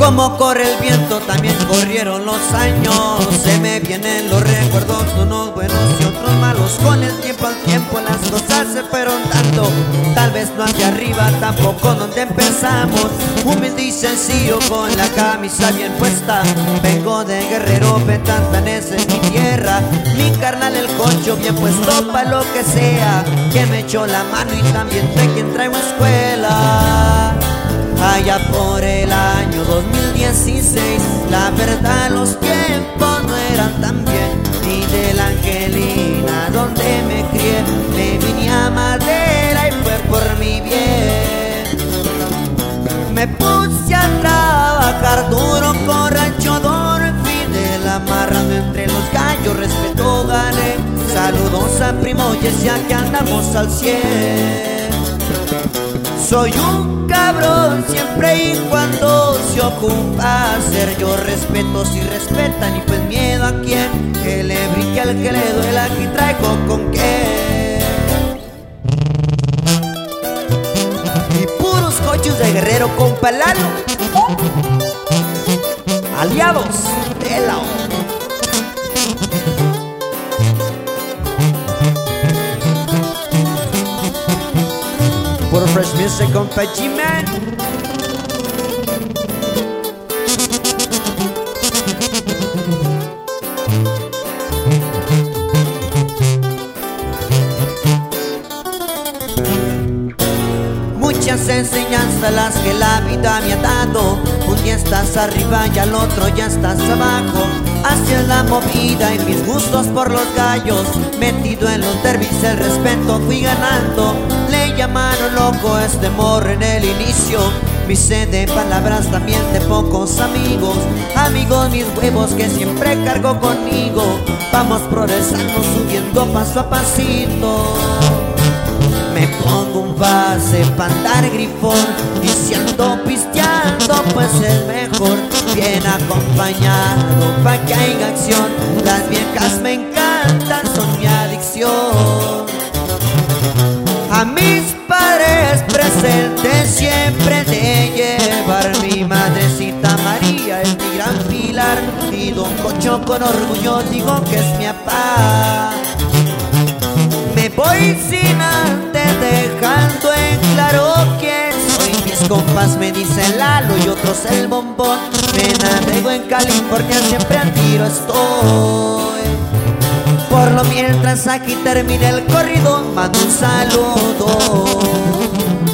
Como corre el viento, también corrieron los años. Se me vienen los recuerdos, unos buenos y otros malos. Con el tiempo al tiempo las cosas se fueron dando. Tal vez no hacia arriba, tampoco donde empezamos. Humilde y sencillo, con la camisa bien puesta. Vengo de Guerrero, Petantanes es mi tierra. Mi carnal el concho, bien puesto pa' lo que sea. Que me echó la mano y también de quien traigo escuela. Allá por el año 2016, la verdad los tiempos no eran tan bien. Y de la Angelina donde me crié, me vine a Madera y fue por mi bien. Me puse a trabajar duro con Rancho Dorfi, de la amarrando entre los gallos, respeto gané. Saludos a Primo Yesia que andamos al 100. Soy un cabrón siempre y cuando se ocupa hacer. Yo respeto si respetan y pues miedo a quien. Que le brinque al que le duela, aquí traigo con qué. Y puros cochos de Guerrero con Palalo, aliados de la O. Puro fresh music con G-Man. Muchas enseñanzas las que la vida me ha dado. Un día estás arriba y al otro ya estás abajo. Así es la movida y mis gustos por los gallos. Metido en los derbis el respeto fui ganando. Le llamaron loco a este morro en el inicio. Mi sed de palabras también de pocos amigos. Amigos mis huevos que siempre cargo conmigo. Vamos progresando subiendo paso a pasito. Me pongo un base para andar grifón, diciendo pisteando pues es mejor. Bien acompañado pa' que haya acción. Las viejas me encantan, son mi adicción. A mis padres presentes siempre de llevar. Mi madrecita María es mi gran pilar. Y Don Cocho con orgullo digo que es mi papá. Me voy sin antes dejando en claro quién soy. Mis compas me dicen Lalo y otros el Bombón. Me navego en California, siempre al tiro estoy. Por lo mientras aquí termina el corrido, mando un saludo.